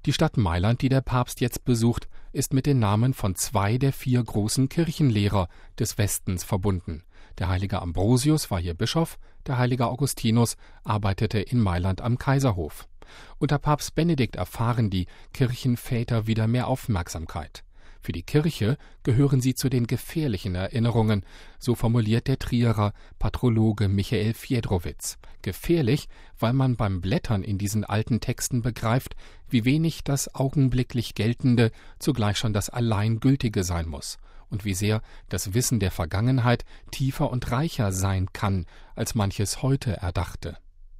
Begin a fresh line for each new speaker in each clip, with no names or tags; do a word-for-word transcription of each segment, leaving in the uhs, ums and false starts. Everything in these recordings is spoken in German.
Die Stadt Mailand, die der Papst jetzt besucht, ist mit den Namen von zwei der vier großen Kirchenlehrer des Westens verbunden. Der heilige Ambrosius war hier Bischof, der heilige Augustinus arbeitete in Mailand am Kaiserhof. Unter Papst Benedikt erfahren die Kirchenväter wieder mehr Aufmerksamkeit. Für die Kirche gehören sie zu den gefährlichen Erinnerungen, so formuliert der Trierer Patrologe Michael Fiedrowicz. Gefährlich, weil man beim Blättern in diesen alten Texten begreift, wie wenig das augenblicklich Geltende zugleich schon das Alleingültige sein muss und wie sehr das Wissen der Vergangenheit tiefer und reicher sein kann, als manches heute erdachte.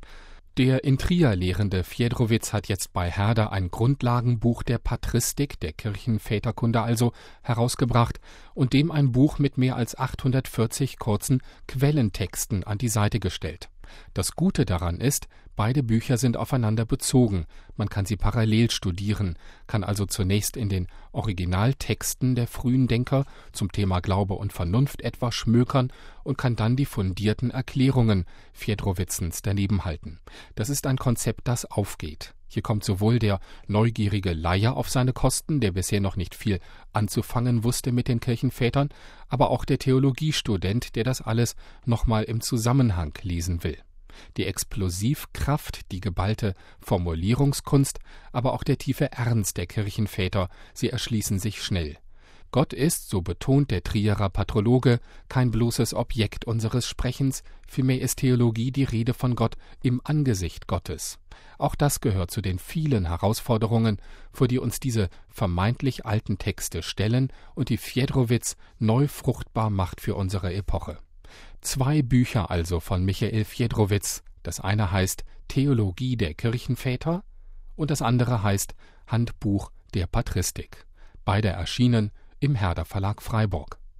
Der in Trier lehrende Fiedrowicz hat jetzt bei Herder ein Grundlagenbuch der Patristik, der Kirchenväterkunde also, herausgebracht und dem ein Buch mit mehr als achthundertvierzig kurzen Quellentexten an die Seite gestellt. Das Gute daran ist, beide Bücher sind aufeinander bezogen. Man kann sie parallel studieren, kann also zunächst in den Originaltexten der frühen Denker zum Thema Glaube und Vernunft etwas schmökern und kann dann die fundierten Erklärungen Fiedrowitzens daneben halten. Das ist ein Konzept, das aufgeht. Hier kommt sowohl der neugierige Laie auf seine Kosten, der bisher noch nicht viel anzufangen wusste mit den Kirchenvätern, aber auch der Theologiestudent, der das alles nochmal im Zusammenhang lesen will. Die Explosivkraft, die geballte Formulierungskunst, aber auch der tiefe Ernst der Kirchenväter, sie erschließen sich schnell. Gott ist, so betont der Trierer Patrologe, kein bloßes Objekt unseres Sprechens, vielmehr ist Theologie die Rede von Gott im Angesicht Gottes. Auch das gehört zu den vielen Herausforderungen, vor die uns diese vermeintlich alten Texte stellen und die Fiedrowicz neu fruchtbar macht für unsere Epoche. Zwei Bücher also von Michael Fiedrowicz, das eine heißt Theologie der Kirchenväter und das andere heißt Handbuch der Patristik. Beide erschienen im Herder Verlag Freiburg.